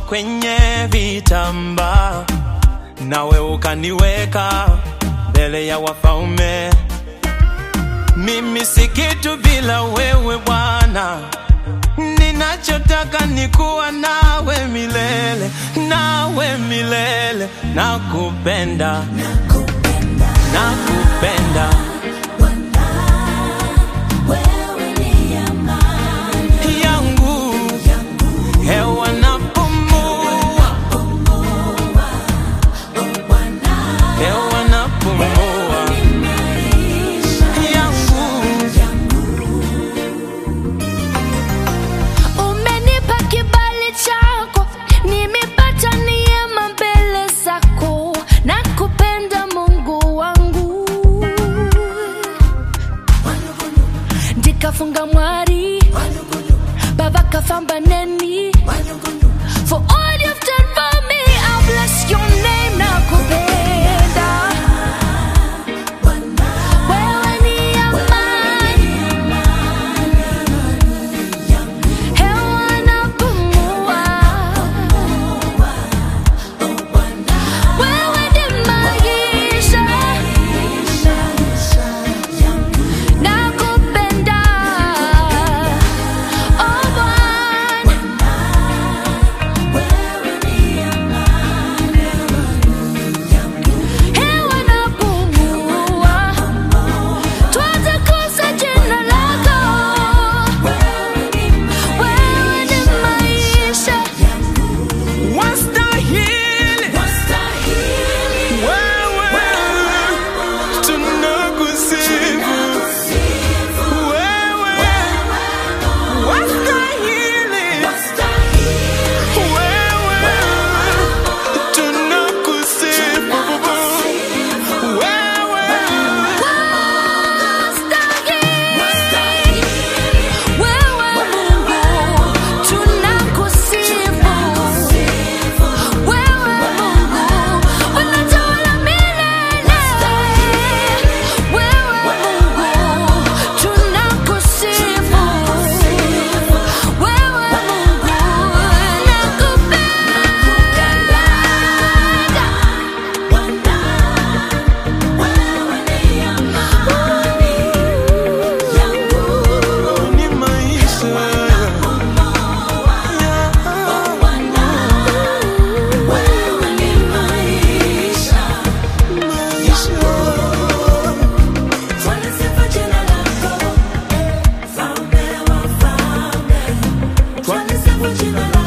kwenye vitambaa, nawe ukaniweka mbele ya wafalme. Mimi si kitu bila wewe Bwana, ninachotaka ni kuwa nawe milele, nawe milele. Nakupenda, nakupenda. Wewe ni amani yangu, hewa napumua, hewa napumua yangu. Umenipa kibali chako, nimepata neema mbele zako. Nakupenda Mungu wangu, ndikafunga mwari baba kafamba neni. For all you've done for me, I bless your name. Nakupenda, wewe ni amani, hewa napumua, wewe ni maisha. Nakupenda, oh Bwana, hewa napumua, twatakosa jina lako. Wewe ni maisha. Wastahili wewe, tunakusifu wewe. Wastahili wewe, tunakusifu wewe. Wewe Mungu, tunakusifu. Wewe Mungu, unatawala milele. Wewe Mungu, tunakusifu. Wewe Mungu, nakupenda. Ni maisha Twalisifu jina lako.